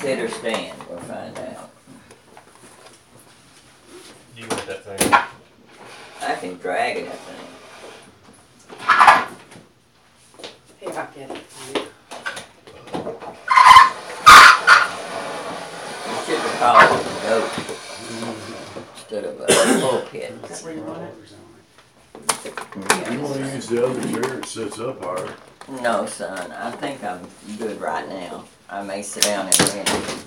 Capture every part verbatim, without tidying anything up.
Sit or stand, we'll find out. You got that thing. I can drag it, I think. Here, I'll get it. You should have called it a goat instead of a pulpit. Is that where you want it? You wanna use the other chair, it sits up higher. No, son, I think I'm good right now. I may sit down in a minute.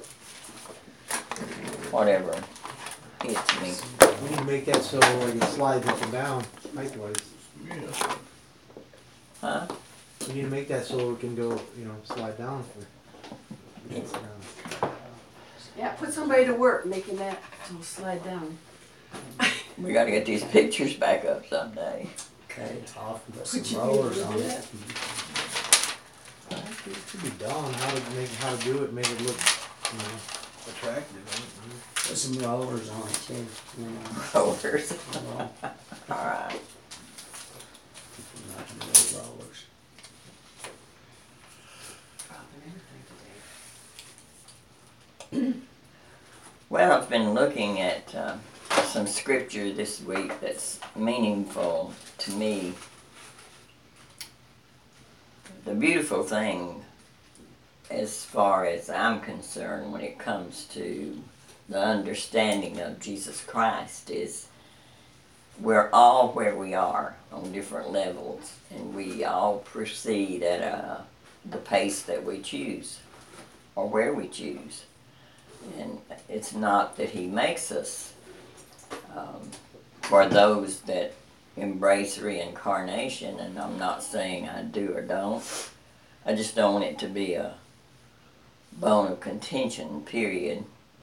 Whatever hits me. We need to make that so like it slides up and down height-wise. Yeah. Huh? We need to make that so it can go, you know, slide down. For, Yes. down. Yeah, put somebody to work making that it'll slide down. We gotta get these pictures back up someday. Cut it off and put Could some you be able rollers to on do it. that? It should be done. How to make how to do it, make it look, you know, attractive. Put some rollers on it too. You know. Rollers. Well, Alright. not no rollers. Dropping everything today. Well, I've been looking at uh, some scripture this week that's meaningful to me. The beautiful thing, as far as I'm concerned, when it comes to the understanding of Jesus Christ, is we're all where we are on different levels, and we all proceed at a, the pace that we choose, or where we choose. And it's not that he makes us, um, for those that embrace reincarnation, and I'm not saying I do or don't. I just don't want it to be a bone of contention, period.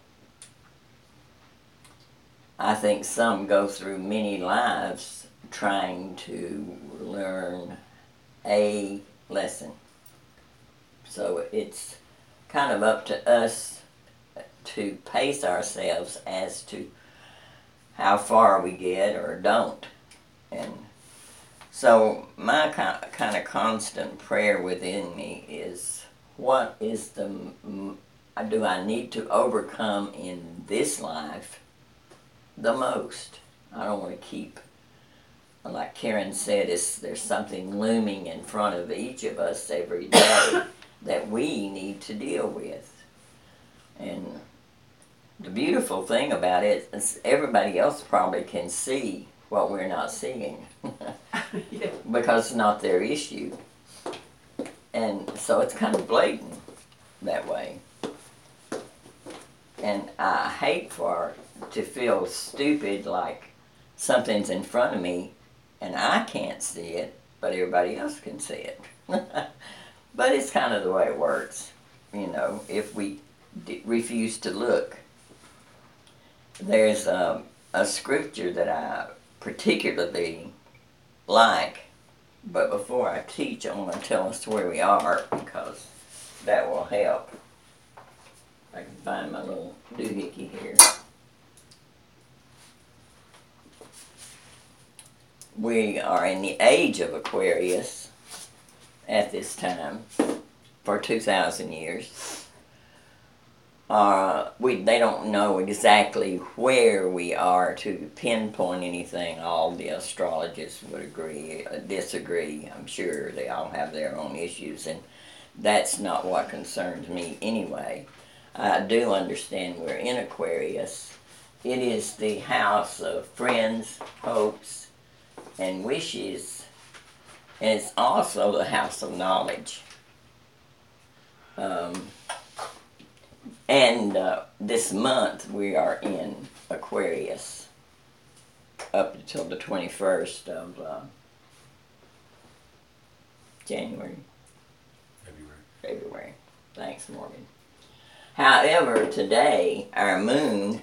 I think some go through many lives trying to learn a lesson. So it's kind of up to us to pace ourselves as to how far we get or don't. And so my kind of constant prayer within me is, what is the, do I need to overcome in this life the most? I don't want to keep, like Karen said, it's, there's something looming in front of each of us every day that we need to deal with. And the beautiful thing about it is everybody else probably can see what we're not seeing Yeah. because it's not their issue. And so it's kind of blatant that way. And I hate for to feel stupid, like something's in front of me and I can't see it, but everybody else can see it. But it's kind of the way it works, you know, if we d- refuse to look. There's a, a scripture that I particularly like, but before I teach, I want to tell us where we are, because that will help. I can find my little doohickey here. We are in the age of Aquarius at this time for two thousand years. Uh, we they don't know exactly where we are to pinpoint anything. All the astrologists would agree, uh, disagree. I'm sure they all have their own issues, and that's not what concerns me anyway. I do understand we're in Aquarius. It is the house of friends, hopes, and wishes, and it's also the house of knowledge. Um, and uh, this month we are in Aquarius up until the twenty-first of uh, January. February. February. Thanks, Morgan. However, today our moon,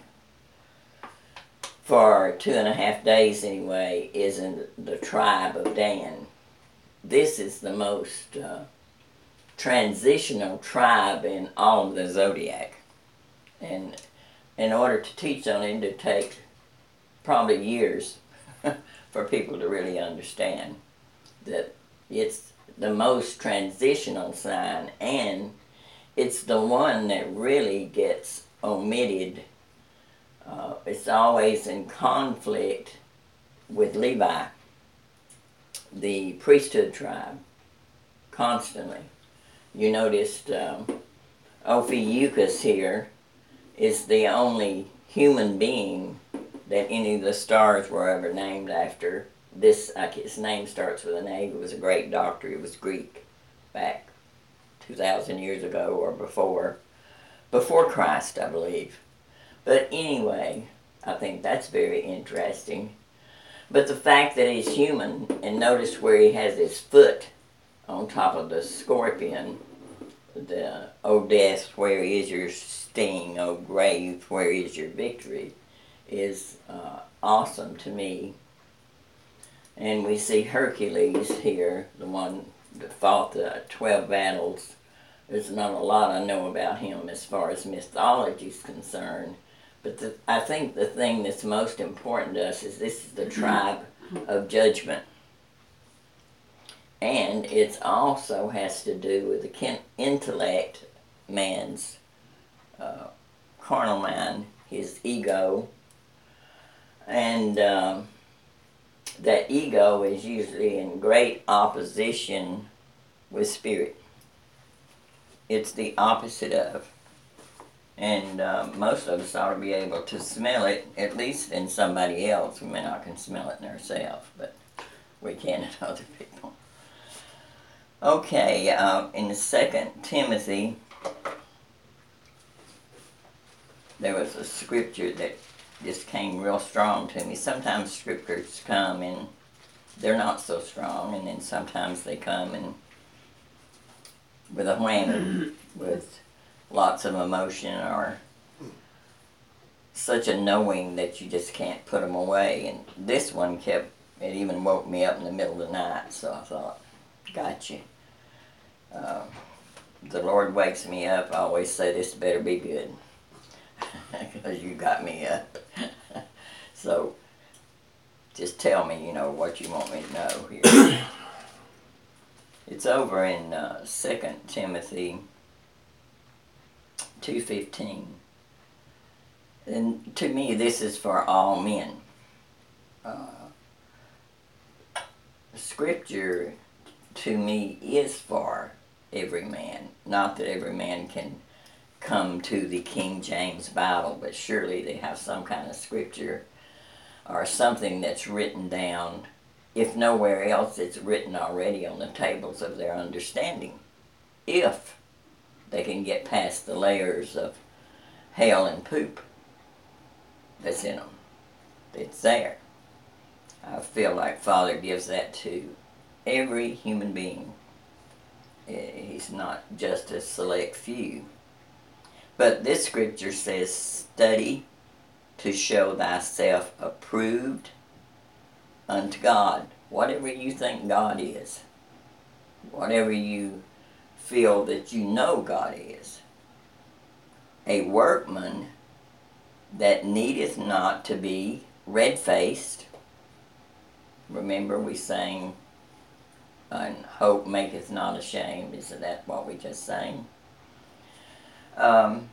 for two and a half days anyway, is in the tribe of Dan. This is the most uh, transitional tribe in all of the zodiac. And in order to teach on it, it would take probably years for people to really understand that it's the most transitional sign, and it's the one that really gets omitted. Uh, it's always in conflict with Levi, the priesthood tribe, constantly. You noticed um, Ophiuchus here is the only human being that any of the stars were ever named after. This, like his name starts with an A. He was a great doctor. He was Greek back two thousand years ago or before, before Christ, I believe. But anyway, I think that's very interesting. But the fact that he's human, and notice where he has his foot on top of the scorpion, the O death, where is your sting, O grave, where is your victory, is uh, awesome to me. And we see Hercules here, the one that fought the twelve battles. There's not a lot I know about him as far as mythology is concerned. But the, I think the thing that's most important to us is this is the tribe of judgment. And it also has to do with the intellect, man's uh, carnal mind, his ego. And um, that ego is usually in great opposition with spirit. It's the opposite of. And uh, most of us ought to be able to smell it, at least in somebody else. We may not can smell it in ourselves, but we can in other people. Okay, uh, in the Second Timothy, there was a scripture that just came real strong to me. Sometimes scriptures come and they're not so strong, and then sometimes they come and with a whammy, with lots of emotion or such a knowing that you just can't put them away. And this one kept, it even woke me up in the middle of the night, so I thought, gotcha. Uh, the Lord wakes me up, I always say this better be good, because you got me up. So just tell me, you know, what you want me to know here. It's over in uh, Second Timothy two fifteen. And to me, this is for all men. Uh, scripture, to me, is for every man. Not that every man can come to the King James Bible, but surely they have some kind of scripture or something that's written down. If nowhere else, it's written already on the tables of their understanding. If they can get past the layers of hell and poop that's in them. It's there. I feel like Father gives that to every human being. He's not just a select few. But this scripture says, study to show thyself approved unto God. Whatever you think God is, whatever you feel that you know God is, a workman that needeth not to be red-faced. Remember we sang, and hope maketh not ashamed. Isn't that what we just sang? Um,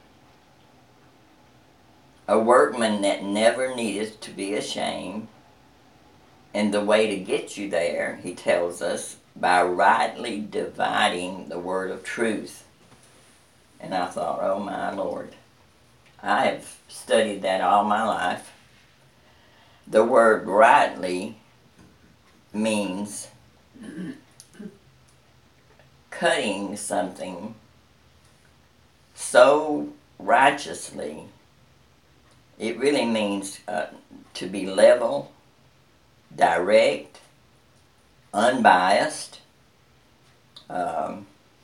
a workman that never needeth to be ashamed. And the way to get you there, he tells us, by rightly dividing the word of truth. And I thought, oh my Lord, I have studied that all my life. The word rightly means cutting something so righteously. It really means uh, to be level, direct, unbiased. Um,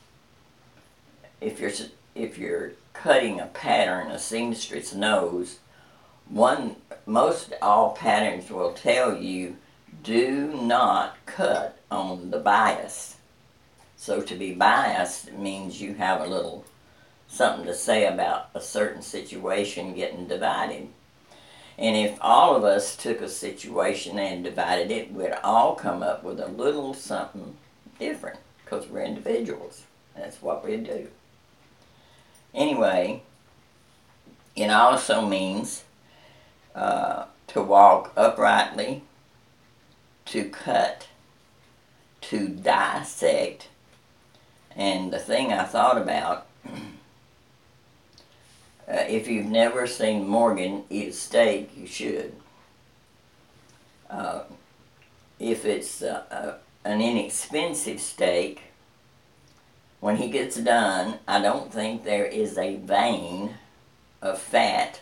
if you're if you're cutting a pattern, a seamstress knows, one most all patterns will tell you, do not cut on the bias. So to be biased means you have a little something to say about a certain situation getting divided. And if all of us took a situation and divided it, we'd all come up with a little something different, because we're individuals. That's what we do. Anyway, it also means uh, to walk uprightly, to cut, to dissect. And the thing I thought about, uh, if you've never seen Morgan eat a steak, you should. Uh, if it's uh, uh, an inexpensive steak, when he gets done, I don't think there is a vein of fat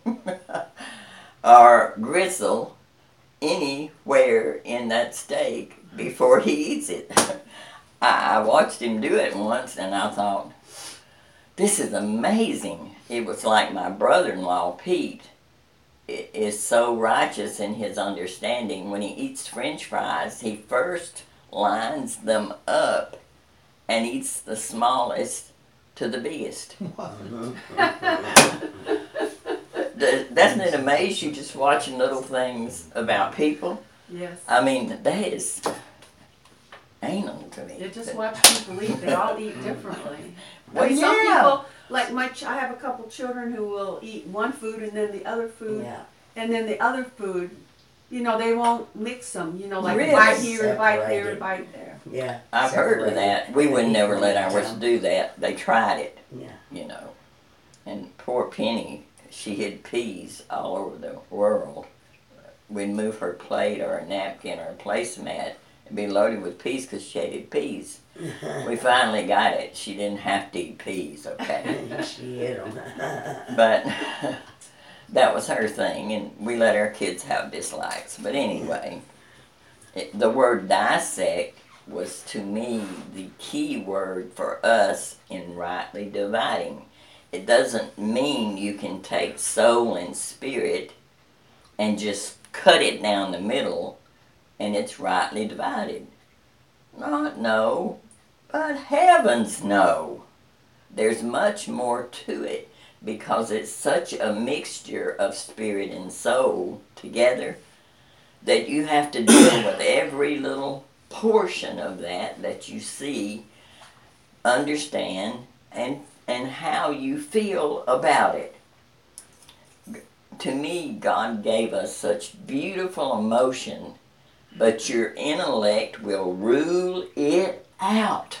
or gristle anywhere in that steak before he eats it. I, I watched him do it once and I thought, this is amazing. It was like my brother-in-law, Pete, is so righteous in his understanding. When he eats French fries, he first lines them up and eats the smallest to the biggest. Doesn't it amaze you just watching little things about people? Yes. I mean, that is anal to me. You just watch people eat. They all eat differently. Well, I mean, some yeah. people, like my, ch- I have a couple children who will eat one food and then the other food, Yeah. and then the other food, you know, they won't mix them. You know, like Really? a bite here, a bite there, Separated. a bite there. Yeah. I've heard of separate. that. We would Eat never one let at a ours time. do that. They tried it, Yeah. you know. And poor Penny, she hid peas all over the world. We'd move her plate or a napkin or a placemat and be loaded with peas because she hated peas. We finally got it. She didn't have to eat peas, okay? She ate them. But that was her thing, and we let our kids have dislikes. But anyway, it, the word dissect was to me the key word for us in rightly dividing. It doesn't mean you can take soul and spirit and just cut it down the middle and it's rightly divided. Not no, but heavens no. There's much more to it because it's such a mixture of spirit and soul together that you have to deal with every little portion of that that you see, understand, and and how you feel about it. To me, God gave us such beautiful emotion, but your intellect will rule it out.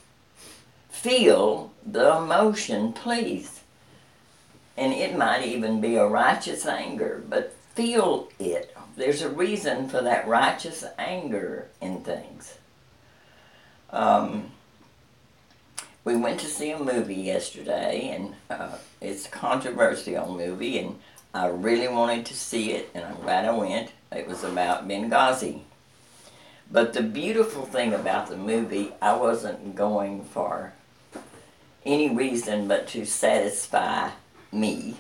Feel the emotion, please. And it might even be a righteous anger, but feel it. There's a reason for that righteous anger in things. Um, we went to see a movie yesterday, and uh, it's a controversial movie, and I really wanted to see it, and I'm glad I went. It was about Benghazi. But the beautiful thing about the movie, I wasn't going for any reason but to satisfy me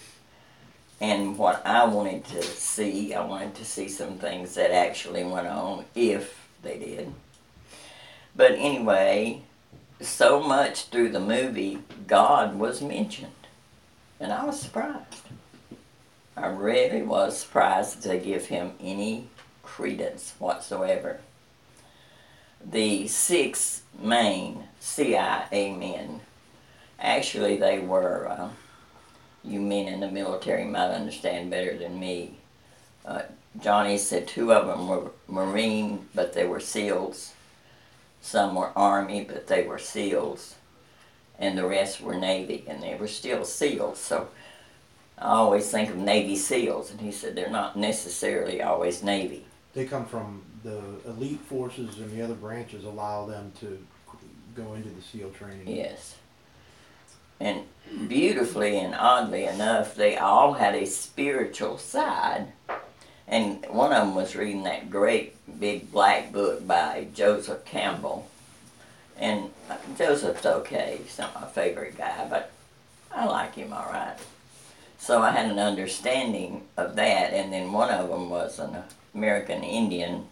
and what I wanted to see. I wanted to see some things that actually went on, if they did. But anyway, so much through the movie, God was mentioned. And I was surprised. I really was surprised to give him any credence whatsoever. The six main C I A men, actually they were, uh, you men in the military might understand better than me. Uh, Johnny said two of them were Marine, but they were SEALs. Some were Army, but they were SEALs. And the rest were Navy, and they were still SEALs. So I always think of Navy SEALs, and he said they're not necessarily always Navy. They come from the elite forces, and the other branches allow them to go into the SEAL training. Yes. And beautifully and oddly enough, they all had a spiritual side. And one of them was reading that great big black book by Joseph Campbell. And Joseph's okay. He's not my favorite guy, but I like him all right. So I had an understanding of that. And then one of them was an American Indian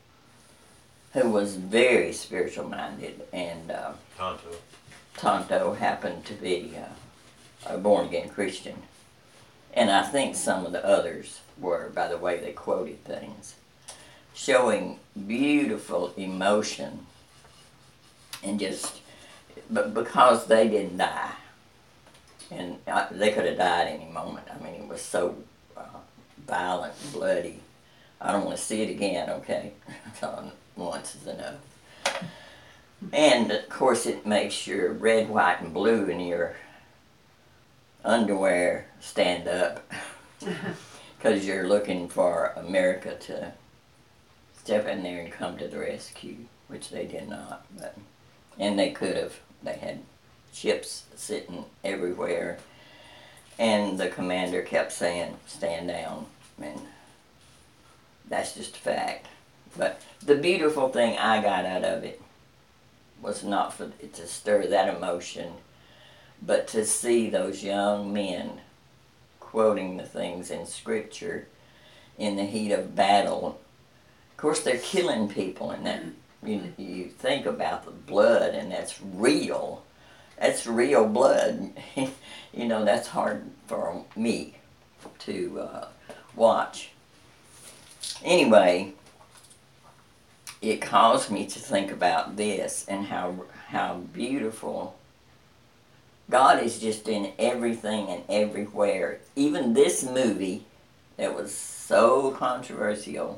who was very spiritual minded. And uh, Tonto. Tonto happened to be uh, a born-again Christian. And I think some of the others were, by the way they quoted things, showing beautiful emotion. And just, but because they didn't die, and I, they could have died any moment. I mean, it was so uh, violent and bloody. I don't want to see it again, okay? So once is enough. And of course, it makes your red, white, and blue in your underwear stand up because you're looking for America to step in there and come to the rescue, which they did not. But and they could have. They had ships sitting everywhere, and the commander kept saying, "Stand down," and that's just a fact. But the beautiful thing I got out of it was not for it to stir that emotion, but to see those young men quoting the things in Scripture in the heat of battle. Of course, they're killing people, and that you, you think about the blood, and that's real. That's real blood. You know, that's hard for me to uh, watch. Anyway, it caused me to think about this and how how beautiful God is just in everything and everywhere. Even this movie that was so controversial,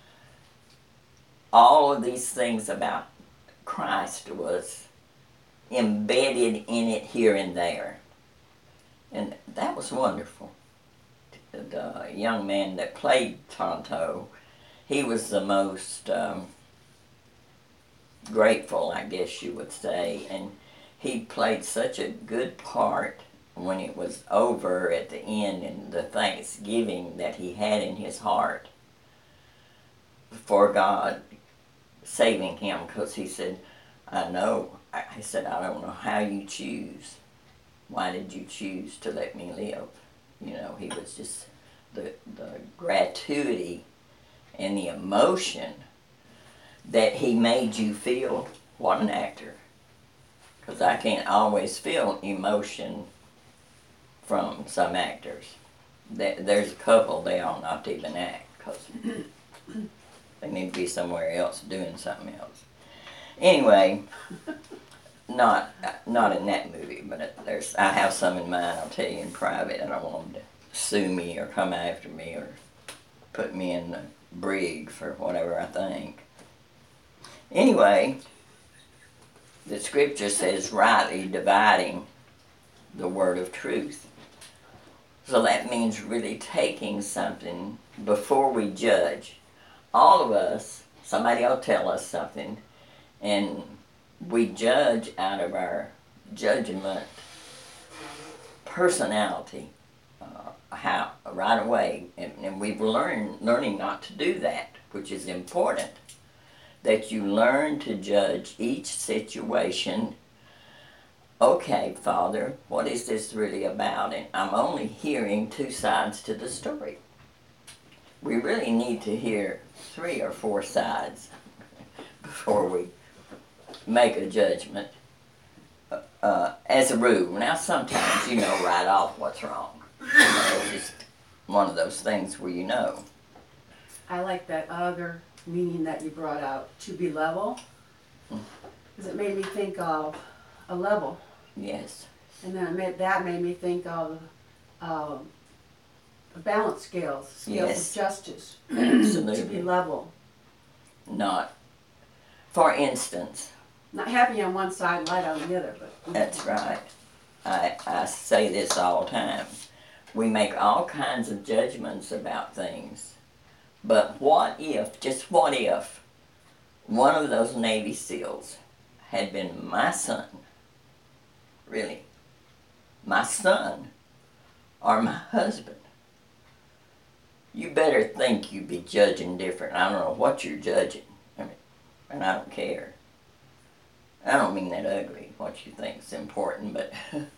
all of these things about Christ was embedded in it here and there. And that was wonderful. The young man that played Tonto, he was the most um, grateful, I guess you would say, and he played such a good part when it was over at the end, and the thanksgiving that he had in his heart for God saving him, because he said, I know, I said, I don't know how you choose. Why did you choose to let me live? You know, he was just, the, the gratuity and the emotion that he made you feel. What an actor. Because I can't always feel emotion from some actors. There's a couple, they ought not to even act, because they need to be somewhere else doing something else. Anyway, not not in that movie, but there's I have some in mind. I'll tell you in private. I don't want them to sue me or come after me or put me in the brig for whatever I think. Anyway, the Scripture says rightly dividing the word of truth. So that means really taking something before we judge. All of us, somebody will tell us something, and we judge out of our judgment personality uh, how right away, and, and we've learned learning not to do that, which is important. That you learn to judge each situation. Okay, Father, what is this really about? And I'm only hearing two sides to the story. We really need to hear three or four sides before we make a judgment, uh, uh, as a rule. Now, sometimes you know right off what's wrong. You know, it's just one of those things where you know. I like that other meaning that you brought out, to be level, because it made me think of a level. Yes. And then it made, that made me think of um, balance scales, scales Yes. of justice, Absolutely. to be level. Not, for instance, Not happy on one side, light on the other, but that's right. I, I say this all the time. We make all kinds of judgments about things. But what if, just what if, one of those Navy SEALs had been my son? Really. My son or my husband. You better think you'd be judging different. I don't know what you're judging. I mean, and I don't care. I don't mean that ugly, what you think is important, but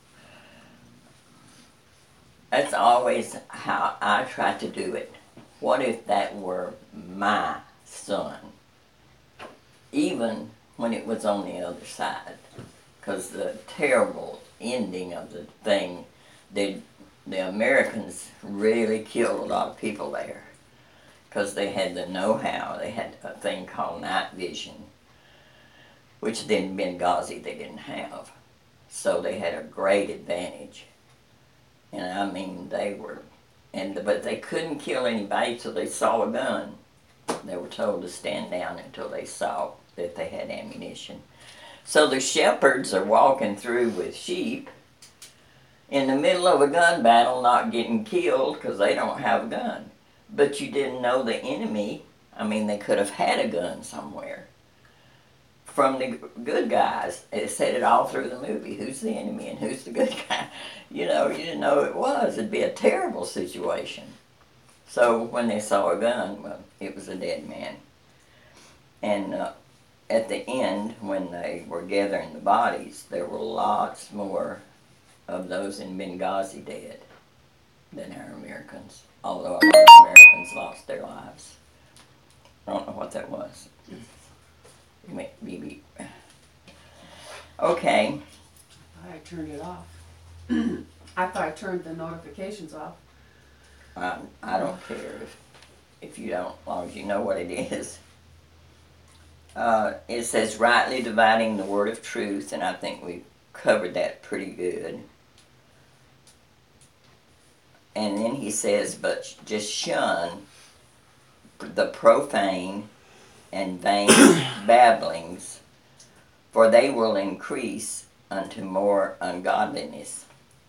that's always how I try to do it. What if that were my son? Even when it was on the other side. Because the terrible ending of the thing, they, the Americans really killed a lot of people there. Because they had the know-how. They had a thing called night vision, which then Benghazi they didn't have. So they had a great advantage. And I mean, they were, and but they couldn't kill anybody till they saw a gun. They were told to stand down until they saw that they had ammunition. So the shepherds are walking through with sheep in the middle of a gun battle, not getting killed because they don't have a gun. But you didn't know the enemy. I mean, they could have had a gun somewhere. From the good guys, it said it all through the movie. Who's the enemy and who's the good guy? You know, you didn't know who it was. It'd be a terrible situation. So when they saw a gun, well, it was a dead man. And uh, at the end, when they were gathering the bodies, there were lots more of those in Benghazi dead than our Americans. Although a lot of Americans lost their lives. I don't know what that was. Maybe. Okay. I thought I turned it off. I thought I turned the notifications off. I, I don't care if, if you don't, as long as you know what it is. Uh, it says rightly dividing the word of truth, and I think we covered that pretty good. And then he says, but just shun the profane and vain babblings, for they will increase unto more ungodliness.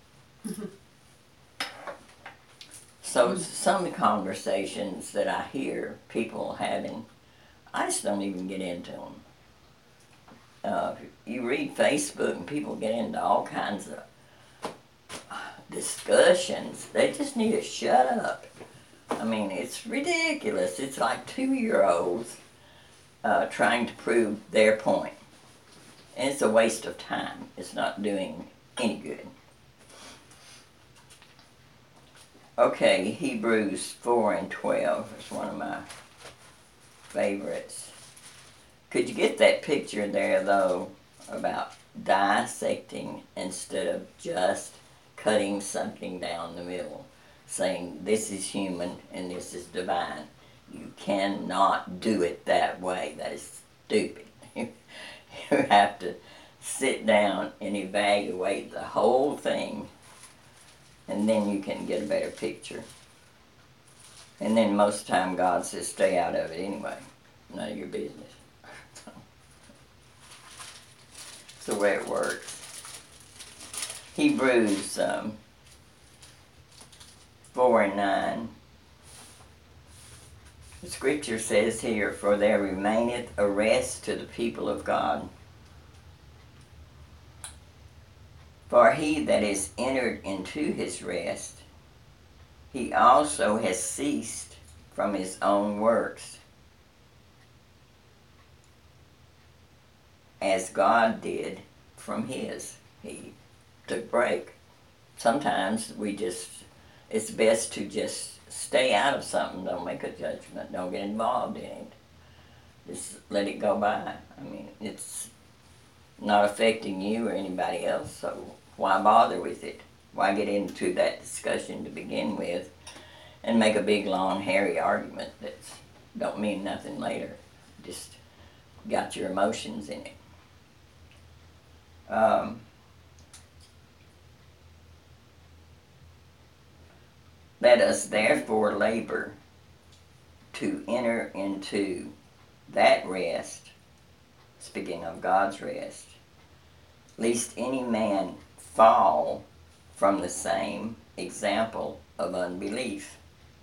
So some conversations that I hear people having, I just don't even get into them. Uh, you read Facebook and people get into all kinds of discussions. They just need to shut up. I mean, it's ridiculous. It's like two-year-olds uh, trying to prove their point. And it's a waste of time. It's not doing any good. Okay, Hebrews four and twelve is one of my favorites. Could you get that picture there, though, about dissecting instead of just cutting something down the middle, saying this is human and this is divine? You cannot do it that way. That is stupid. You have to sit down and evaluate the whole thing, and then you can get a better picture. And then most of the time God says stay out of it anyway. None of your business. It's the way it works. Hebrews um, four and nine. The scripture says here, for there remaineth a rest to the people of God. For he that is entered into his rest, he also has ceased from his own works, as God did from his. He took a break. Sometimes we just, it's best to just stay out of something. Don't make a judgment. Don't get involved in it. Just let it go by. I mean, it's not affecting you or anybody else, so why bother with it? Why get into that discussion to begin with and make a big, long, hairy argument that don't mean nothing later? Just got your emotions in it. Um, Let us therefore labor to enter into that rest, speaking of God's rest, lest any man fall from the same example of unbelief.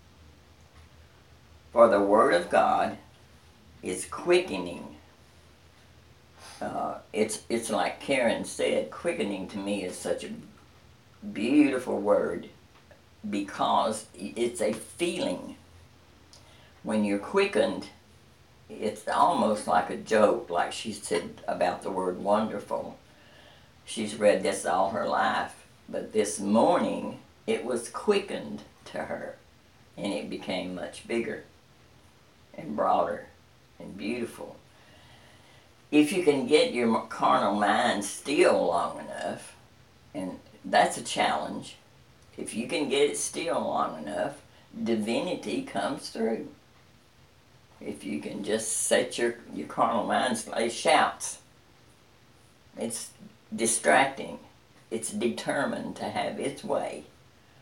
For the word of God is quickening. Uh, it's it's like Karen said, quickening to me is such a beautiful word, because it's a feeling. When you're quickened, it's almost like a joke, like she said about the word wonderful. She's read this all her life, but this morning it was quickened to her, and it became much bigger and broader and beautiful. If you can get your carnal mind still long enough, and that's a challenge, if you can get it still long enough, divinity comes through. If you can just set your, your carnal mind, it shouts. It's distracting. It's determined to have its way.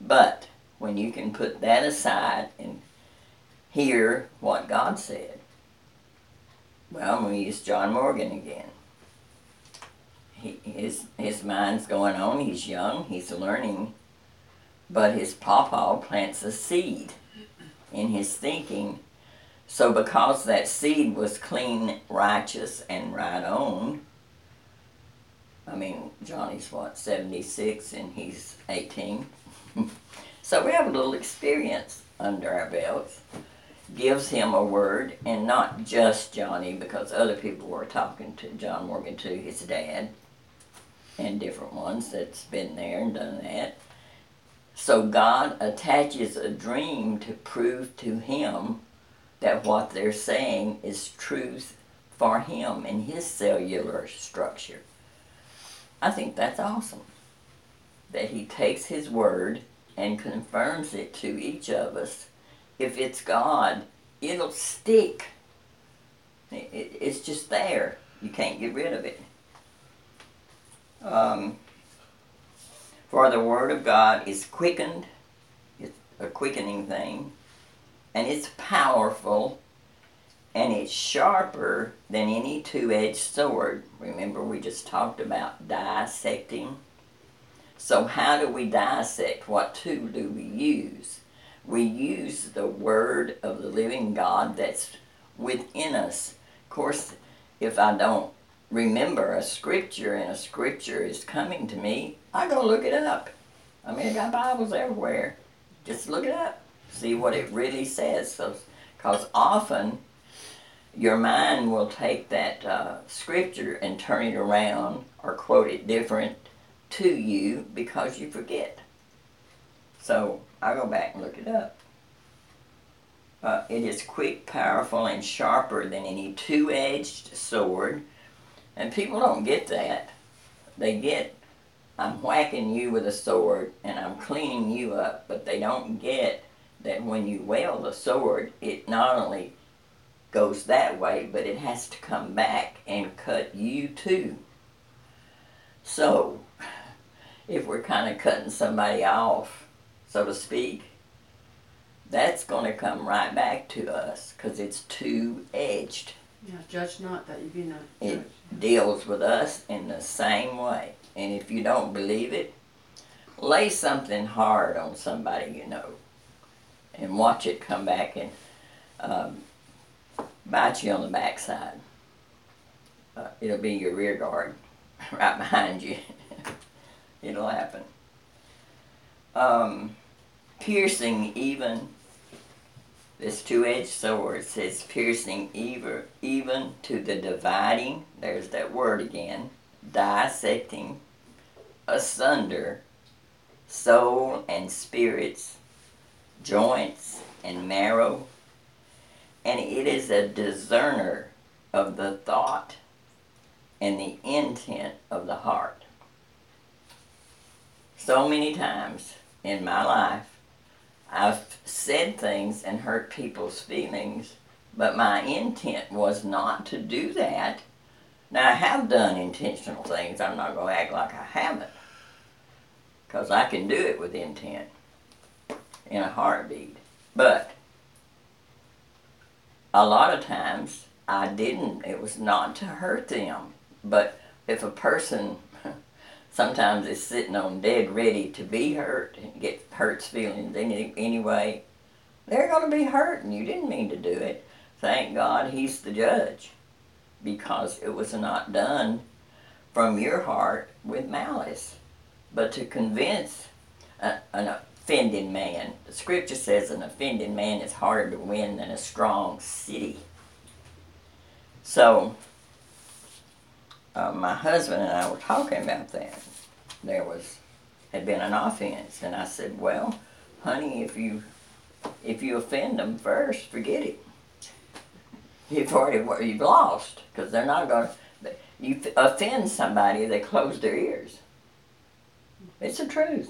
But when you can put that aside and hear what God said, well, I'm going to use John Morgan again. He, his, his mind's going on, he's young, he's learning, but his pawpaw plants a seed in his thinking. So because that seed was clean, righteous, and right on, I mean, Johnny's what, seventy-six and he's eighteen. So we have a little experience under our belts. Gives him a word, and not just Johnny, because other people were talking to John Morgan too, his dad, and different ones that's been there and done that. So God attaches a dream to prove to him that what they're saying is truth for him in his cellular structure. I think that's awesome. That he takes his word and confirms it to each of us. If it's God, it'll stick. It, it, it's just there. You can't get rid of it. Um, for the word of God is quickened. It's a quickening thing. And it's powerful. And it's sharper than any two-edged sword. Remember, we just talked about dissecting. So how do we dissect? What tool do we use? We use the word of the living God that's within us. Of course, if I don't remember a scripture and a scripture is coming to me, I go look it up. I mean, I got Bibles everywhere. Just look it up. See what it really says. Because so, often your mind will take that uh, scripture and turn it around or quote it different to you because you forget. So I go back and look it up. Uh, it is quick, powerful, and sharper than any two-edged sword. And people don't get that. They get, I'm whacking you with a sword and I'm cleaning you up, but they don't get that when you wield a sword, it not only goes that way, but it has to come back and cut you too. So, if we're kind of cutting somebody off, so to speak, that's going to come right back to us because it's two-edged. Yeah, judge not that you be not It judged. deals with us in the same way. And if you don't believe it, lay something hard on somebody you know and watch it come back and um, bite you on the backside. Uh, it'll be your rear guard right behind you. It'll happen. Um, piercing even, this two-edged sword says piercing even, even to the dividing, there's that word again, dissecting, asunder, soul and spirits, joints and marrow, and it is a discerner of the thought and the intent of the heart. So many times in my life, I've said things and hurt people's feelings, but my intent was not to do that. Now, I have done intentional things. I'm not going to act like I haven't, because I can do it with intent in a heartbeat. But a lot of times, I didn't. It was not to hurt them. But if a person sometimes is sitting on dead ready to be hurt and get hurts feelings any, anyway, they're going to be hurt, and you didn't mean to do it. Thank God he's the judge, because it was not done from your heart with malice, but to convince a, an offended man. The scripture says an offended man is harder to win than a strong city. So, uh, my husband and I were talking about that. There was, had been an offense, and I said, well, honey, if you, if you offend them first, forget it. You've already, you've lost, because they're not going to, you offend somebody, they close their ears. It's the truth.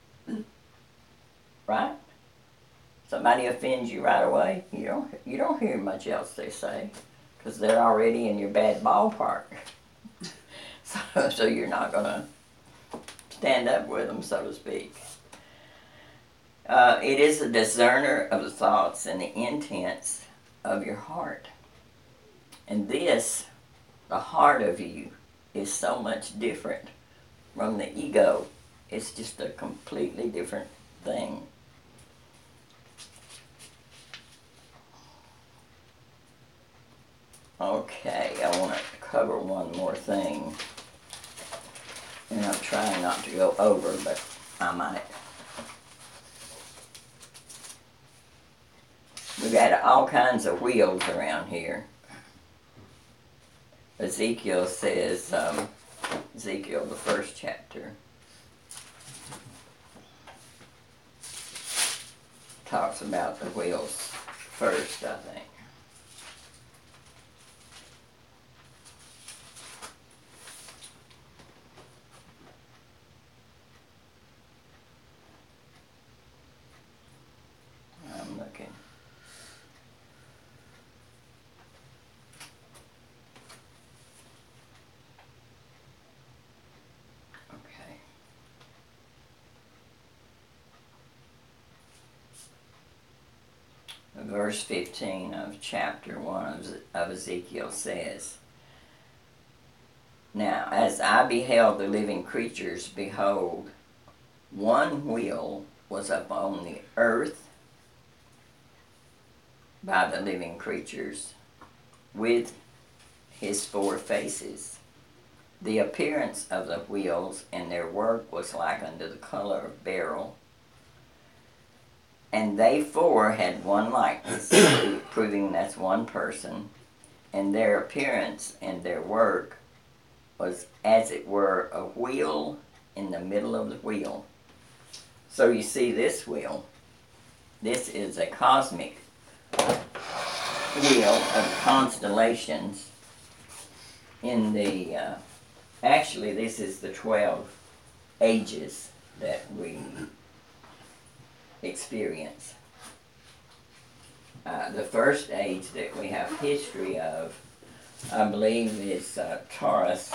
Right? Somebody offends you right away, you don't, you don't hear much else they say, because they're already in your bad ballpark. So, so you're not going to stand up with them, so to speak. Uh, it is a discerner of the thoughts and the intents of your heart. And this, the heart of you, is so much different from the ego. It's just a completely different thing. Okay, I want to cover one more thing. And I'm trying not to go over, but I might. We've got all kinds of wheels around here. Ezekiel says, um, Ezekiel, the first chapter, talks about the wheels first, I think. I'm looking. Okay. Verse fifteen of chapter one of, of Ezekiel says, Now, as I beheld the living creatures, behold, one wheel was upon the earth by the living creatures, with his four faces. The appearance of the wheels and their work was like unto the color of beryl. And they four had one likeness, proving that's one person, and their appearance and their work was as it were a wheel in the middle of the wheel. So you see this wheel, this is a cosmic wheel of constellations in the, uh, actually this is the twelve ages that we experience. Uh, the first age that we have history of, I believe, is uh, Taurus.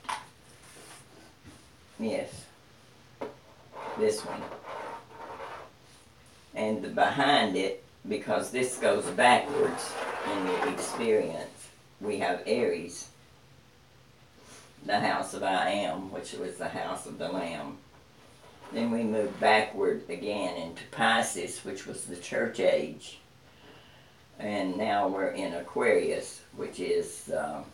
Yes, this one. And the, behind it, because this goes backwards in the experience, we have Aries, the house of I Am, which was the house of the Lamb. Then we move backward again into Pisces, which was the church age. And now we're in Aquarius, which is uh,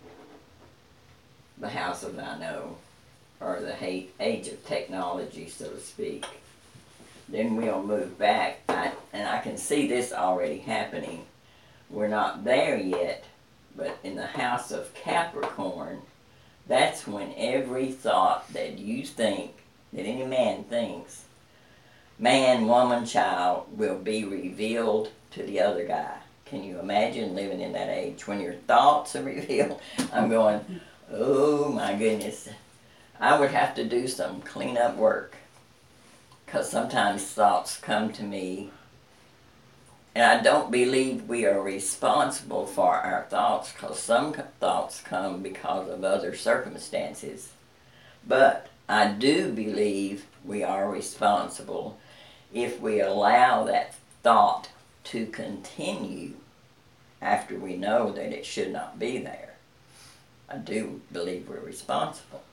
the house of I Know, or the age of technology, so to speak. Then we'll move back, I, and I can see this already happening. We're not there yet, but in the house of Capricorn, that's when every thought that you think, that any man thinks, man, woman, child, will be revealed to the other guy. Can you imagine living in that age when your thoughts are revealed? I'm going, oh my goodness. I would have to do some cleanup work, because sometimes thoughts come to me, and I don't believe we are responsible for our thoughts, because some thoughts come because of other circumstances. But I do believe we are responsible if we allow that thought to continue after we know that it should not be there. I do believe we're responsible.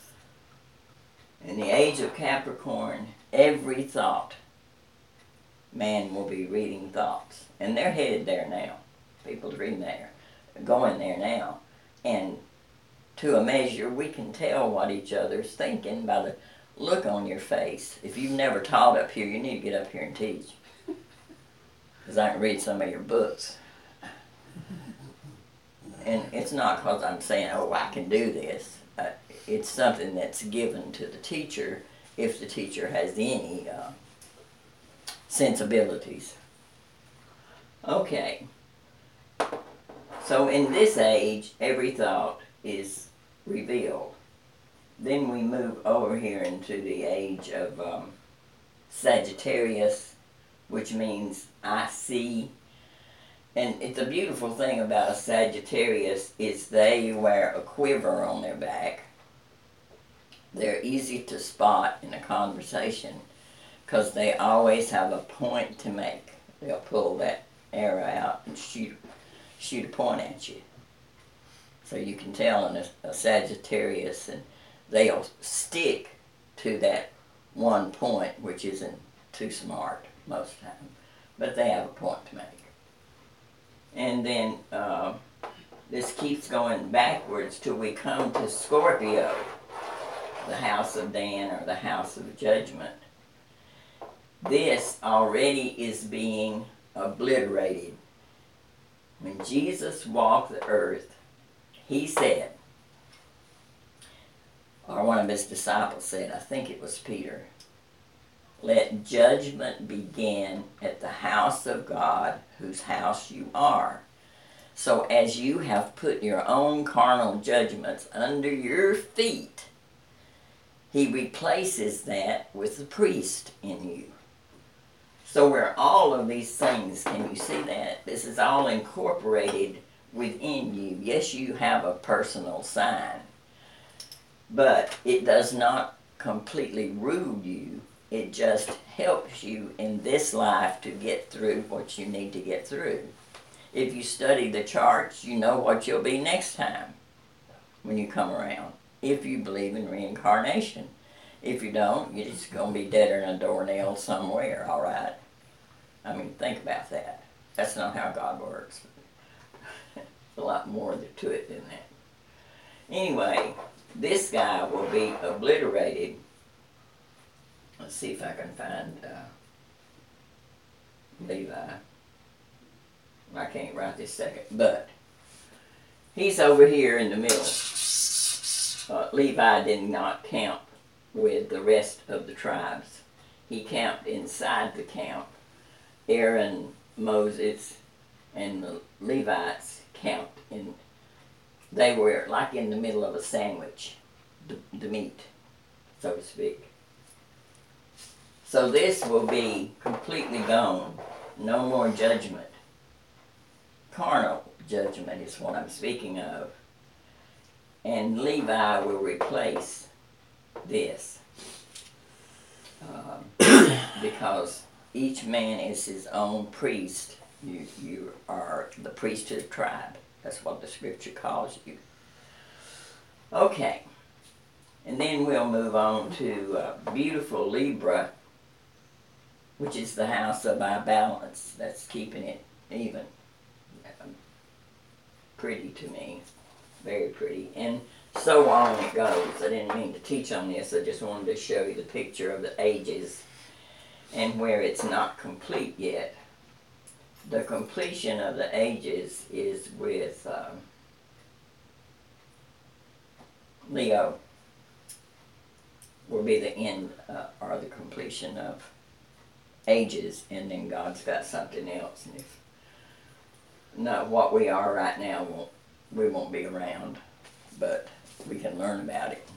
In the age of Capricorn, every thought, man will be reading thoughts. And they're headed there now. People's reading there, going there now. And to a measure, we can tell what each other's thinking by the look on your face. If you've never taught up here, you need to get up here and teach. Because I can read some of your books. And it's not because I'm saying, oh, I can do this. Uh, it's something that's given to the teacher if the teacher has any uh, sensibilities. Okay. So in this age, every thought is revealed. Then we move over here into the age of um, Sagittarius, which means I see. And it's a beautiful thing about a Sagittarius is they wear a quiver on their back. They're easy to spot in a conversation because they always have a point to make. They'll pull that arrow out and shoot, shoot a point at you. So you can tell in a, a Sagittarius, and they'll stick to that one point, which isn't too smart most of the time, but they have a point to make. And then uh, this keeps going backwards till we come to Scorpio, the house of Dan or the house of judgment. This already is being obliterated. When Jesus walked the earth, he said, or one of his disciples said, I think it was Peter, let judgment begin at the house of God, whose house you are. So as you have put your own carnal judgments under your feet, he replaces that with the priest in you. So where all of these things, can you see that? This is all incorporated within you. Yes, you have a personal sign, but it does not completely rule you. It just helps you in this life to get through what you need to get through. If you study the charts, you know what you'll be next time when you come around, if you believe in reincarnation. If you don't, you're just going to be deader than a doornail somewhere, all right? I mean, think about that. That's not how God works. A lot more to it than that. Anyway, this guy will be obliterated. Let's see if I can find uh, Levi. I can't right this second, but he's over here in the middle. Uh, Levi did not camp with the rest of the tribes. He camped inside the camp. Aaron, Moses, and the Levites camped in, they were like in the middle of a sandwich, the, the meat, so to speak. So this will be completely gone. No more judgment. Carnal judgment is what I'm speaking of. And Levi will replace this. Um, because each man is his own priest. You, you are the priesthood tribe. That's what the scripture calls you. Okay. And then we'll move on to uh, beautiful Libra, which is the house of our balance. That's keeping it even. Um, pretty to me. Very pretty. And so on it goes. I didn't mean to teach on this. I just wanted to show you the picture of the ages and where it's not complete yet. The completion of the ages is with um, Leo. Will be the end uh, or the completion of ages, and then God's got something else. And if not what we are right now, won't we won't be around, but we can learn about it.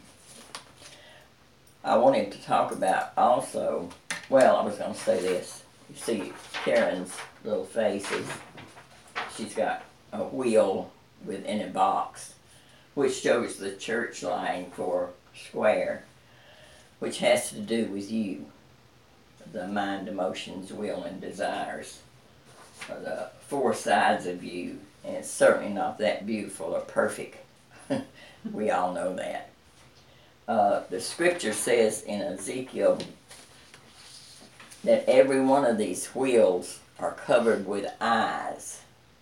I wanted to talk about also, well, I was going to say this. You see Karen's little face is, she's got a wheel within a box, which shows the church line for square, which has to do with you, the mind, emotions, will, and desires, are the four sides of you, and it's certainly not that beautiful or perfect. We all know that. Uh, the scripture says in Ezekiel that every one of these wheels are covered with eyes.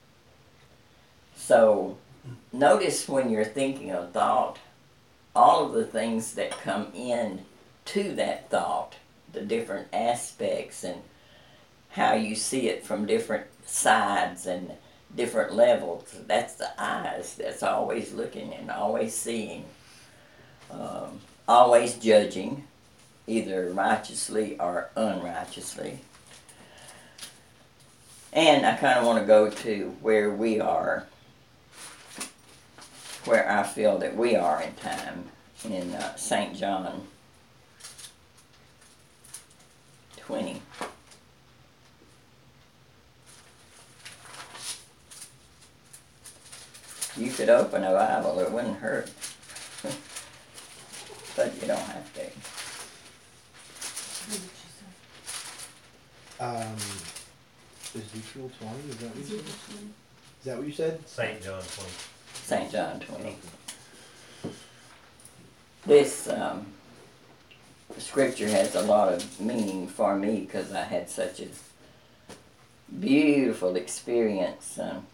So notice when you're thinking a thought, all of the things that come in to that thought, the different aspects and how you see it from different sides and different levels, that's the eyes that's always looking and always seeing, um, always judging, either righteously or unrighteously. And I kind of want to go to where we are, where I feel that we are in time, in uh, Saint John twenty. You could open a Bible, it wouldn't hurt. But you don't have to. Um, Ezekiel twenty, is that what you said? Is that what you said? Saint John twenty. Saint John twenty. This um, scripture has a lot of meaning for me because I had such a beautiful experience. Um,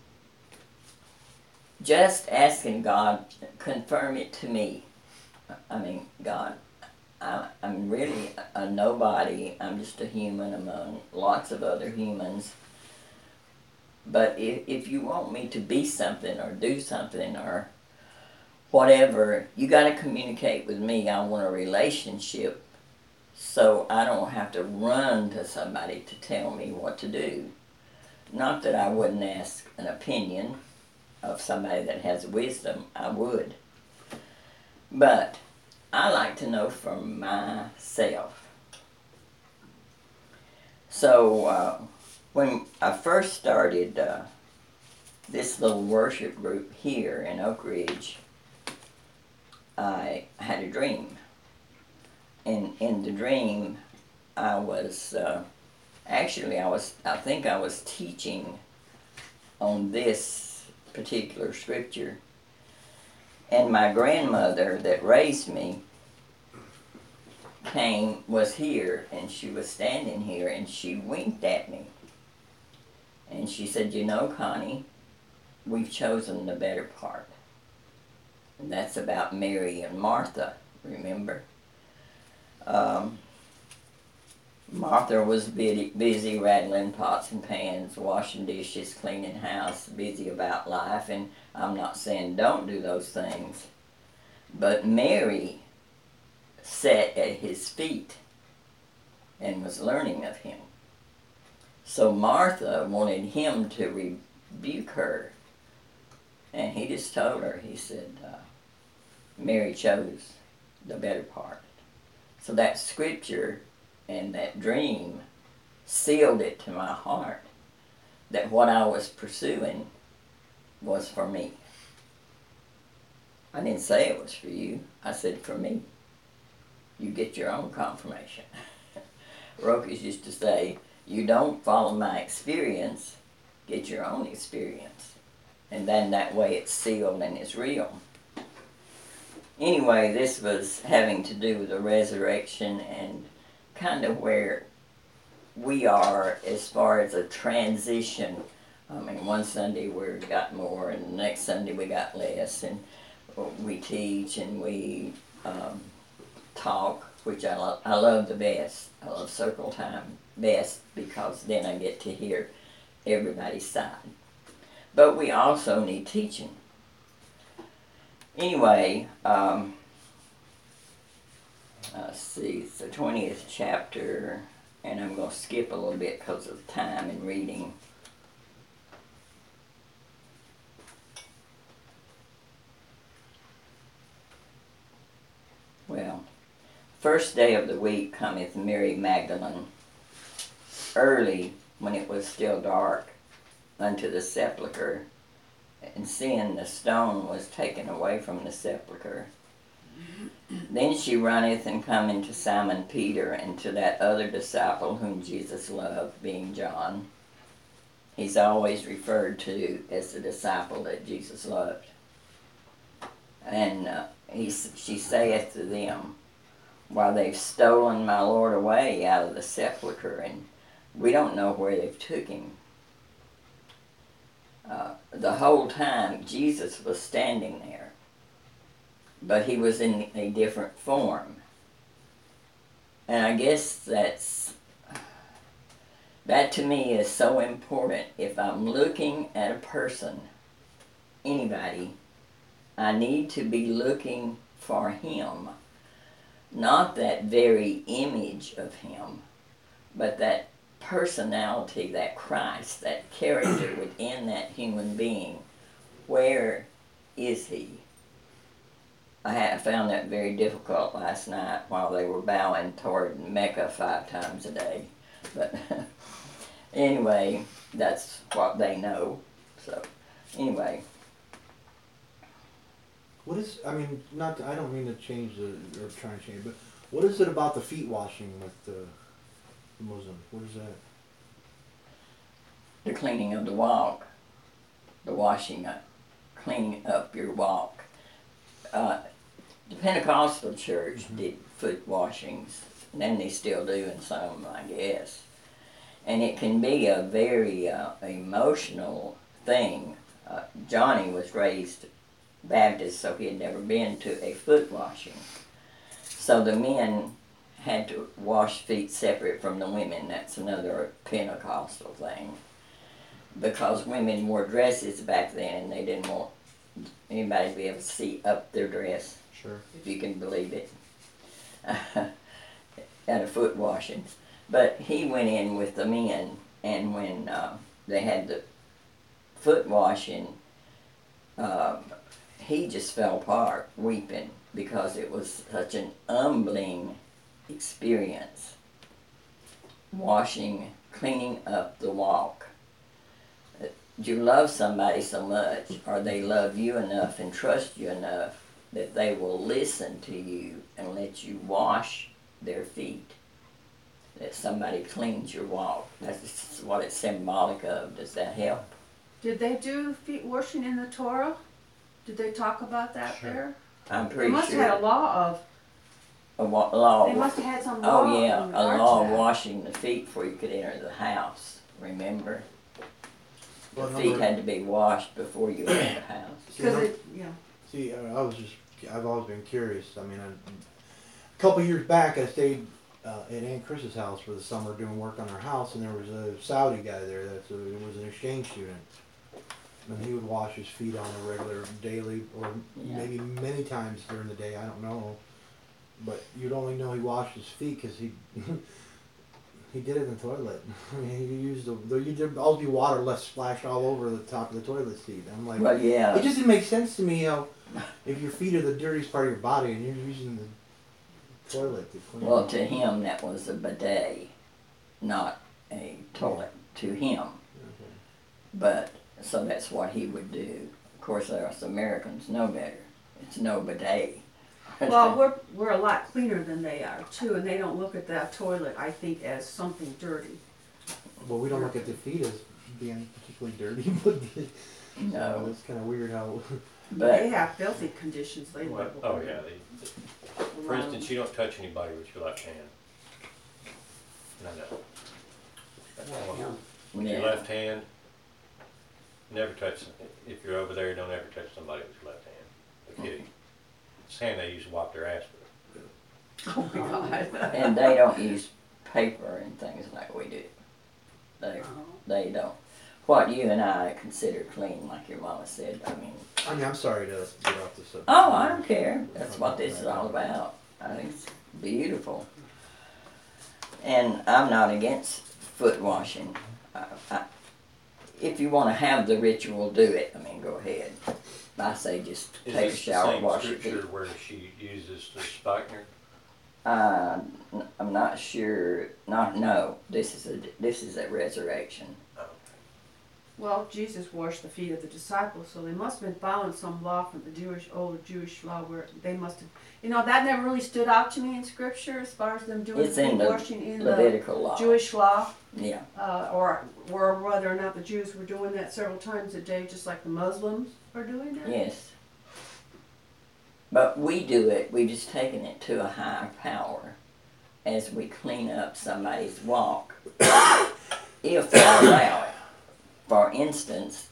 just asking God, confirm it to me. I mean, God, I, I'm really a nobody. I'm just a human among lots of other humans. But if, if you want me to be something or do something or whatever, you got to communicate with me. I want a relationship so I don't have to run to somebody to tell me what to do. Not that I wouldn't ask an opinion of somebody that has wisdom, I would. But I like to know for myself. So uh, when I first started uh, this little worship group here in Oak Ridge, I had a dream. And in the dream, I was, uh, actually I was, I think I was teaching on this particular scripture. And my grandmother that raised me came, was here, and she was standing here, and she winked at me. And she said, you know, Connie, we've chosen the better part. And that's about Mary and Martha, remember? Um, Martha was busy, busy rattling pots and pans, washing dishes, cleaning house, busy about life, and I'm not saying don't do those things. But Mary sat at his feet and was learning of him. So Martha wanted him to rebuke her. And he just told her, he said, uh, Mary chose the better part. So that scripture and that dream sealed it to my heart that what I was pursuing was for me. I didn't say it was for you. I said for me. You get your own confirmation. Rokas used to say, you don't follow my experience, get your own experience. And then that way it's sealed and it's real. Anyway, this was having to do with the resurrection and kind of where we are as far as a transition. I mean, one Sunday we got more, and the next Sunday we got less, and we teach and we um, talk, which I, lo- I love the best. I love circle time best because then I get to hear everybody's side. But we also need teaching. Anyway, um, let's see, it's the twentieth chapter, and I'm going to skip a little bit because of time and reading. Well, first day of the week cometh Mary Magdalene, early when it was still dark, unto the sepulchre, and seeing the stone was taken away from the sepulchre. Then she runneth and cometh to Simon Peter and to that other disciple whom Jesus loved, being John. He's always referred to as the disciple that Jesus loved. And uh, he, she saith to them, while they've stolen my Lord away out of the sepulchre, and we don't know where they've took him. Uh, the whole time Jesus was standing there, but he was in a different form. And I guess that's, that to me is so important. If I'm looking at a person, anybody, I need to be looking for him. Not that very image of him, but that personality, that Christ, that character within that human being. Where is he? I had found that very difficult last night while they were bowing toward Mecca five times a day. But anyway, that's what they know. So anyway. What is, I mean, not, to, I don't mean to change the, or try and change, but what is it about the feet washing with the, the Muslims? What is that? the cleaning of the walk, the washing up, cleaning up your walk. Uh, the Pentecostal church Mhm. did foot washings, and they still do in some, I guess. And it can be a very uh, emotional thing. Uh, Johnny was raised Baptist, so he had never been to a foot washing. So the men had to wash feet separate from the women. That's another Pentecostal thing. Because women wore dresses back then and they didn't want anybody to be able to see up their dress, Sure. if you can believe it, at a foot washing. But he went in with the men, and when uh, they had the foot washing, uh, he just fell apart weeping because it was such an humbling experience. Washing, cleaning up the walk. You love somebody so much, or they love you enough and trust you enough that they will listen to you and let you wash their feet. That somebody cleans your walk. That's what it's symbolic of. Does that help? Did they do feet washing in the Torah? Did they talk about that Sure. there? I'm They pretty must sure. have had a law of, A wa- law. they must have had some law Oh yeah, in a regard law to of that. washing the feet before you could enter the house. Remember, Well, the a feet number- had to be washed before you entered the house. See, Cause num- it, yeah. See, I I was just, I've always been curious. I mean, I, a couple years back, I stayed uh, at Aunt Chris's house for the summer doing work on her house, and there was a Saudi guy there that was an exchange student. And he would wash his feet on a regular, daily, or Yeah. maybe many times during the day, I don't know. But you'd only know he washed his feet because he he did it in the toilet. I mean, he used the, there you did all the water left splashed all over the top of the toilet seat. I'm like, Well, yeah. it just didn't make sense to me how, if your feet are the dirtiest part of your body and you're using the toilet to clean. Well, it. to him, that was a bidet, not a toilet. To him, Okay. but so that's what he would do. Of course, us Americans know better. It's no bidet. Well, we're, we're a lot cleaner than they are too, and they don't look at that toilet, I think, as something dirty. Well, we don't look at the feet as being particularly dirty, but No, it's kind of weird how. They but have filthy conditions they Well, live oh, with. yeah, they, for instance, you don't touch anybody with your left hand. No, no. That's one. Yeah. With your yeah, left hand, never touch, if you're over there, don't ever touch somebody with your left hand. The kitty. It's the hand they use to wipe their ass with. Oh my God. and they don't use paper and things like we do. They Oh. they don't. What you and I consider clean, like your mama said. I mean, I mean, I'm sorry to get off the subject. oh, I don't care. That's what this is all about. I think it's beautiful. And I'm not against foot washing. I, I, if you want to have the ritual, do it. I mean, go ahead. I say just Is take a this the shower, same wash your feet. scripture where she uses the spikenard? Uh, n- I'm not sure. Not no. This is a this is a resurrection. Oh, Well, Jesus washed the feet of the disciples, so they must have been following some law from the Jewish, old Jewish law where they must have, you know, that never really stood out to me in scripture as far as them doing It's feet in the washing in the Levitical law. Jewish law, Yeah. uh, or, or whether or not the Jews were doing that several times a day, just like the Muslims are doing that. Yes. But we do it. We just taken it to a higher power as we clean up somebody's walk, if they allow it. For instance,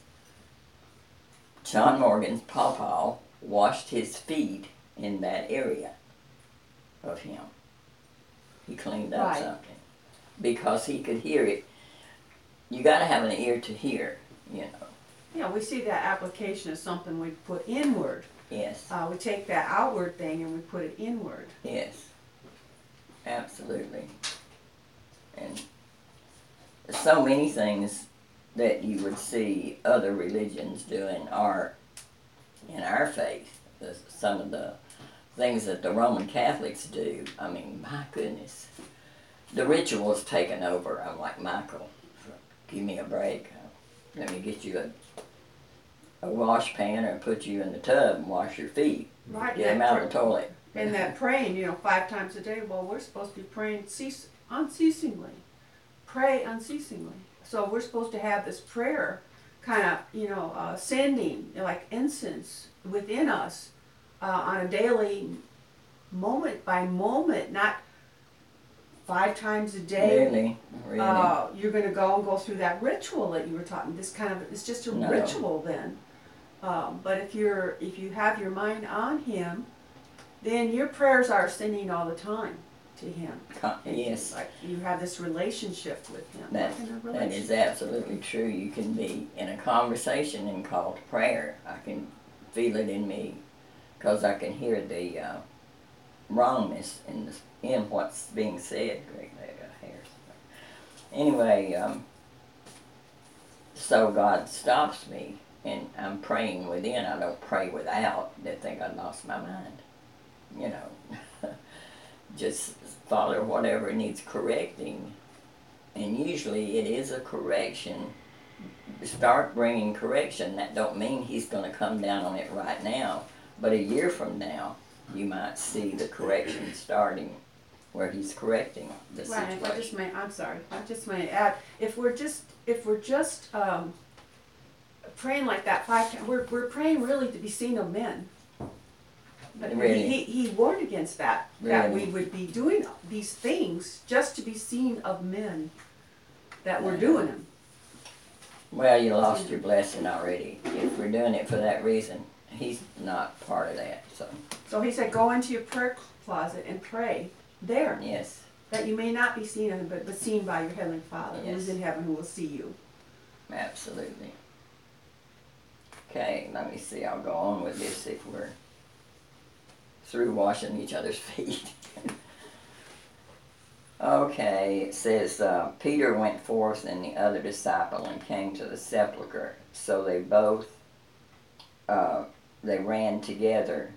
John Morgan's pawpaw washed his feet in that area of him. He cleaned up Right. something because he could hear it. You got to have an ear to hear, you know. Yeah, we see that application as something we put inward. Yes, Uh, we take that outward thing and we put it inward. yes, absolutely. And so many things that you would see other religions doing are in our faith. The, some of the things that the Roman Catholics do, I mean, my goodness. The ritual's taken over. I'm like, Michael, give me a break. Let me get you a, a wash pan or put you in the tub and wash your feet. Right. Get them out of the toilet. And that praying, you know, five times a day, well, we're supposed to be praying cease, unceasingly. Pray unceasingly. So we're supposed to have this prayer kind of, you know, uh, sending like incense within us uh, on a daily, moment by moment, not five times a day. Really, really. Uh, you're going to go and go through that ritual that you were talking. This kind of it's just a No. ritual then. Um, but if you're if you have your mind on Him, then your prayers are sending all the time to Him. Co- It's yes, like you have this relationship with Him. that, like in a that relationship. is absolutely true. You can be in a conversation and call to prayer. I can feel it in me because I can hear the uh, wrongness in, the, in what's being said. Great, I got hairs. Anyway, um, so God stops me and I'm praying within. I don't pray without. They think I lost my mind. You know, just follow whatever needs correcting. And usually it is a correction. Start bringing correction. That don't mean He's going to come down on it right now. But a year from now, you might see the correction starting where He's correcting the Right. If I just situation. may, I'm sorry. I just may add. If we're just if we're just um, praying like that five times, we're we're praying really to be seen of men. But Really? he, he, he warned against that, that we Really? would be doing these things just to be seen of men, that we're Yeah. doing them. Well, you lost your blessing already. If we're doing it for that reason, He's not part of that. So, So he said, go into your prayer closet and pray there, yes. that you may not be seen of him, but, but seen by your heavenly Father, who is Yes. in heaven, who will see you. Absolutely. Okay, let me see. I'll go on with this if we're through washing each other's feet. Okay, it says, uh, Peter went forth and the other disciple and came to the sepulchre. So they both, uh, they ran together.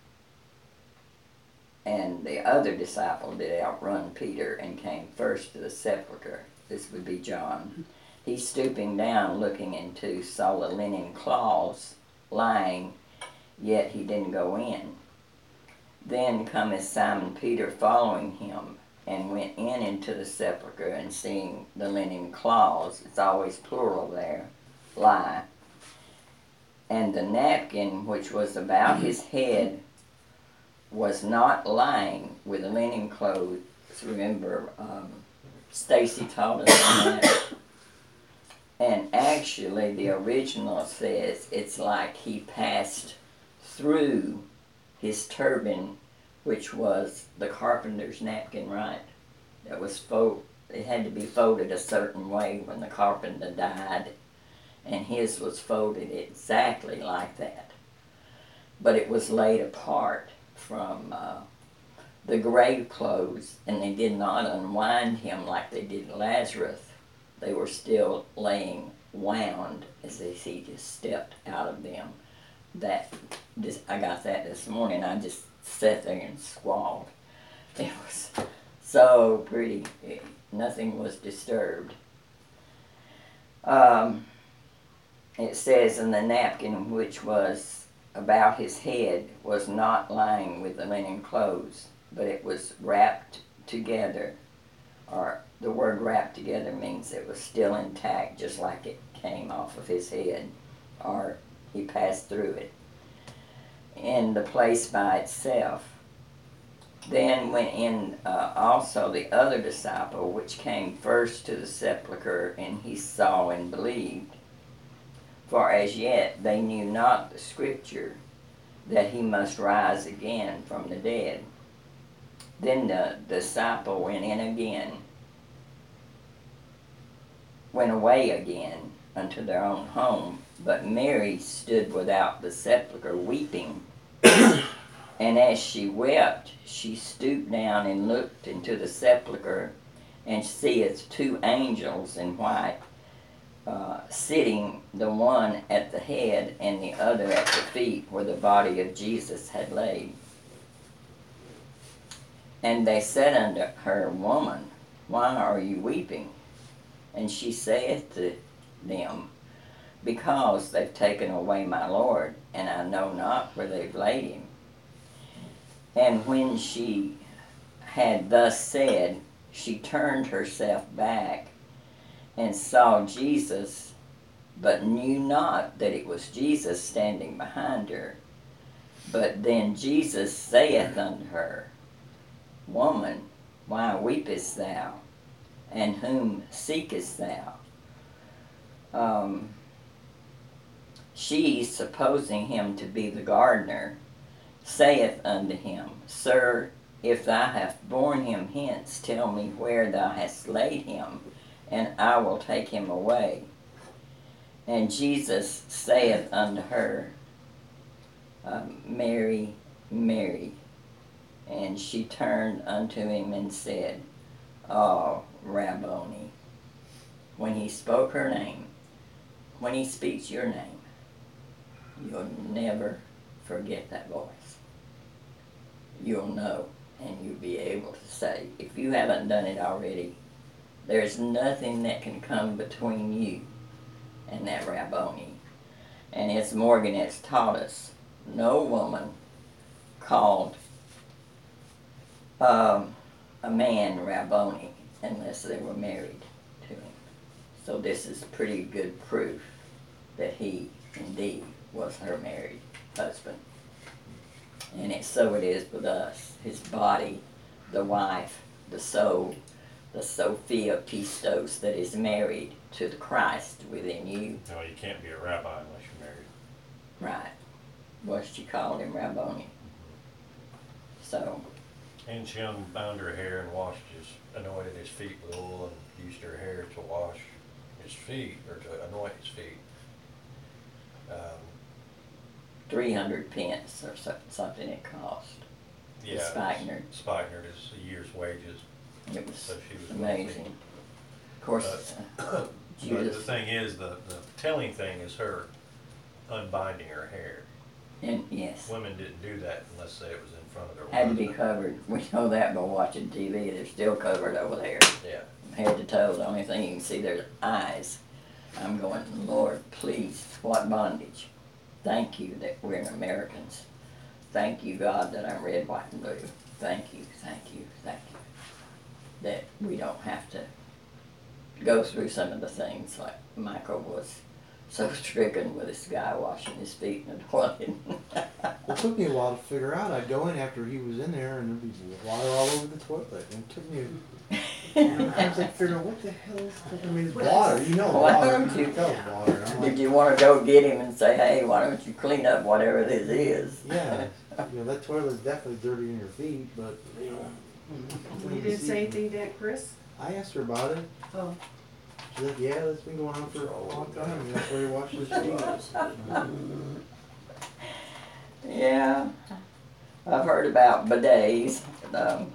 And the other disciple did outrun Peter and came first to the sepulchre. This would be John. He, stooping down, looking into, saw the linen cloths lying, yet he didn't go in. Then cometh Simon Peter following him, and went in into the sepulchre, and seeing the linen cloths, it's always plural there, lie, and the napkin which was about his head was not lying with the linen clothes. Remember, um, Stacy taught us on that. And actually, the original says it's like he passed through his turban, which was the carpenter's napkin, right? That was fold. It had to be folded a certain way when the carpenter died, and his was folded exactly like that. But it was laid apart from uh, the grave clothes, and they did not unwind him like they did Lazarus. They were still laying wound as if he just stepped out of them. That just, I got that this morning. I just sat there and squalled. It was so pretty. It, nothing was disturbed. Um, it says, and the napkin which was about his head was not lying with the linen clothes, but it was wrapped together. Or the word wrapped together means it was still intact, just like it came off of his head, or he passed through it, in the place by itself. Then went in uh, also the other disciple, which came first to the sepulchre, and he saw and believed. For as yet they knew not the scripture, that he must rise again from the dead. Then the disciple went in again, went away again unto their own home, but Mary stood without the sepulchre weeping. And as she wept, she stooped down and looked into the sepulchre, and seeth two angels in white, uh, sitting, the one at the head and the other at the feet, where the body of Jesus had laid. And they said unto her, Woman, why are you weeping? And she saith to them, Because they've taken away my Lord, and I know not where they've laid him. And when she had thus said, she turned herself back and saw Jesus, but knew not that it was Jesus standing behind her. But then Jesus saith unto her, Woman, why weepest thou? And whom seekest thou? Um, she, supposing him to be the gardener, saith unto him, Sir, if thou hast borne him hence, tell me where thou hast laid him, and I will take him away. And Jesus saith unto her, um, Mary, Mary. And she turned unto him and said, Oh, Rabboni. When he spoke her name, when he speaks your name, you'll never forget that voice. You'll know, and you'll be able to say, if you haven't done it already, there's nothing that can come between you and that Rabboni. And as Morgan has taught us, no woman called um, a man Rabboni unless they were married to him. So this is pretty good proof that he indeed was her married husband. And it, so it is with us, his body, the wife, the soul, the Sophia Pistos that is married to the Christ within you. No, you can't be a rabbi unless you're married. Right. What she called him, Rabboni. So, And she unbound her hair and washed his, anointed his feet with oil and used her hair to wash his feet, or to anoint his feet. Um, three hundred pence or so, something it cost. yeah, Spikenard. Spikenard is a year's wages, It was so she was wealthy. amazing. Of course, uh, But the Judas, thing is, the, the telling thing is her unbinding her hair. and yes, Women didn't do that unless they, it was in front of their had to be husband. covered. We know that by watching T V. They're still covered over there, Yeah, head to toe. The only thing you can see their eyes. I'm going, Lord, please, what bondage? Thank you that we're Americans. Thank you, God, that I'm red, white, and blue. Thank you, thank you, thank you. That we don't have to go through some of the things like Michael was so stricken with this guy washing his feet in the toilet. It took me a while to figure out. I'd go in after he was in there and there'd be water all over the toilet. And it took me, I was like figuring out what the hell is, I mean, it's water, you know, Why water. don't you- can tell it's water. And I'm Did like, you want to go get him and say, hey, why don't you clean up whatever this is? yeah, you know, that toilet's definitely dirty in your feet, but, you know. You didn't say anything to Aunt Chris? I asked her about it. Oh, She's like, yeah, that's been going on for a long time. And that's where you're washing his feet. Yeah, I've heard about bidets. Um,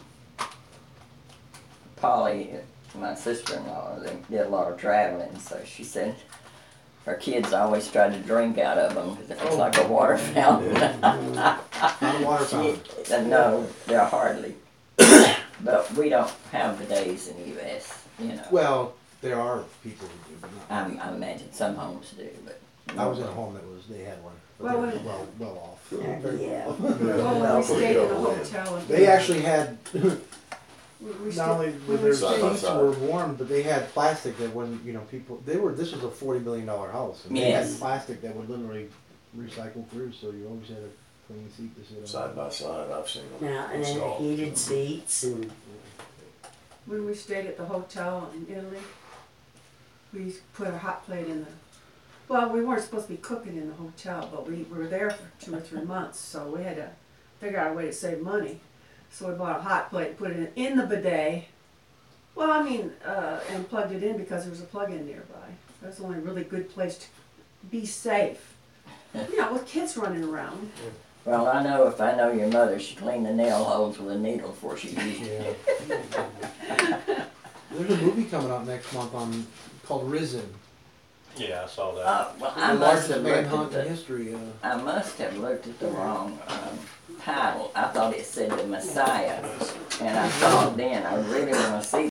Polly, my sister-in-law, they did a lot of traveling, so she said her kids always tried to drink out of them because it was like a water fountain. Not a water fountain. She- uh, no, they're hardly. But we don't have bidets in the U S, you know. Well, there are people who do, but not. I, I imagine some homes do, but. I was in a home that was, they had one. But Well, they were when- well, well off. Yeah. Very Yeah. well off. well, when we stayed in the hotel. and- They actually had, we- we not stayed- only when were we their Side by seats side. were warm, but they had plastic that wasn't, you know, people, they were, this was a forty million dollar house. And they had Yes. plastic that would literally recycle through, so you always had a clean seat to sit on. Side by side, I've seen them. Now, and then installed. heated seats and When we stayed at the hotel in Italy, we put a hot plate in the, well, we weren't supposed to be cooking in the hotel, but we were there for two or three months, so we had to figure out a way to save money. So we bought a hot plate, put it in the bidet. Well, I mean, uh, and plugged it in because there was a plug-in nearby. That's the only really good place to be safe. You know, with kids running around. Well, I know if I know your mother, she cleaned the nail holes with a needle before she used it. Yeah. There's a movie coming out next month on, called Risen. yeah, I saw that. Uh, well, I The must largest have looked manhunt at in the, history. Uh, I must have looked at the wrong um, title. I thought it said the Messiah, and I thought then I really want to see